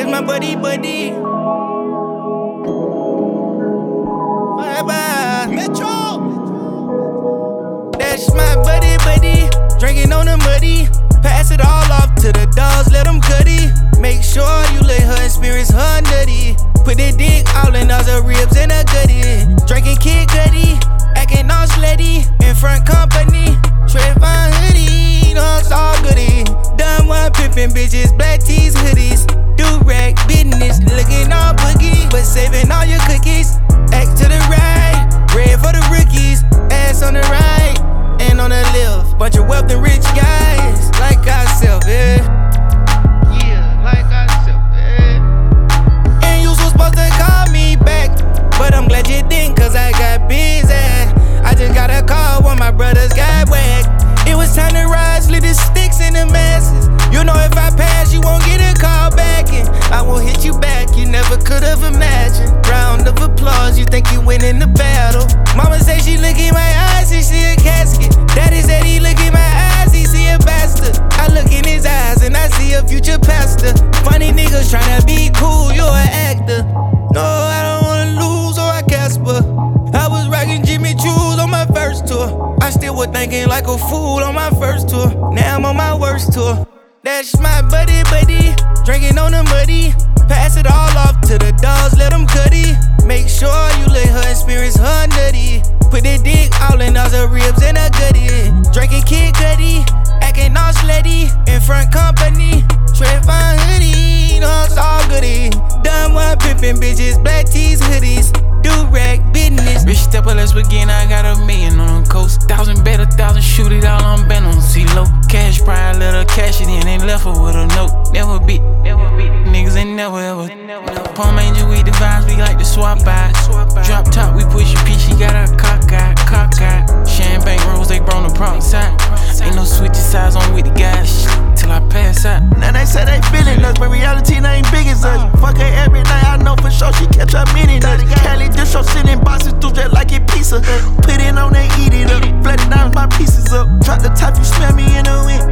my buddy. Bye-bye. Metro. That's my buddy. Drinking on the muddy. Pass it all off to the dogs, let them cutty. Make sure you let her experience her nutty. Put that dick all in all the ribs and a gutty. Drinking Kid Cudi, acting all slutty. In front company, Trayvon hoodie. Dogs all goody. Done one pimpin' bitches, black tees, hoodies. Do-rag business, looking all boogie. But saving all your cookies. Act to the right, red for the rookies. Ass on the right, and on the left. Bunch of wealth and rich guys, like ourselves, yeah. Yeah, like ourselves, yeah. And you was supposed to call me back, but I'm glad you didn't, cause I got busy. I just got a call when my brothers got whacked. It was time to rise, leave the sticks in the masses. You know if I pass, you won't get a call back, and I won't hit you back, you never could've imagined. Round of applause, you think you winning the battle. Mama say she look in my eyes, and see a casket. Daddy said he look in my eyes, he see a bastard. I look in his eyes, and I see a future pastor. Funny niggas tryna be cool, you're an actor. No, I don't wanna lose, or I Casper. I was rocking Jimmy Choo's on my first tour. I still was thinking like a fool on my first tour. Now I'm on my worst tour. That's my buddy. Drinking on the muddy. Pass it all off to the dogs, let them cutty. Make sure you let her experience her nutty. Put that dick all in all the ribs and a gutty. Drinking Kid Cudi, acting all slutty. In front company, Trayvon hoodie. Dogs all goody. Done one pimpin' bitches, black tees, hoodies. Do-rag business. Rich stepper, let's begin. I got $1 million on the coast. 1,000 bet, 1,000 shoot it all on bent on CeeLo. Cash prior, let her cash it in and left her with a note. Never beat niggas ain't never ever. Palm Angel, we the vibes, we like to swap by. Drop top, we push your P, she got her cock eye. Champagne rose, they brought the prop side. Ain't no switching sides on with the guys till I pass out. Now they say they feeling us, but reality they ain't big as us. Fuck her every night, I know for sure she catch her meaning us. Cali dish up, sitting boxes through just like it pizza. Put it on and eat it up. Flooded down my pieces up. Drop the top, you smell me in the wind.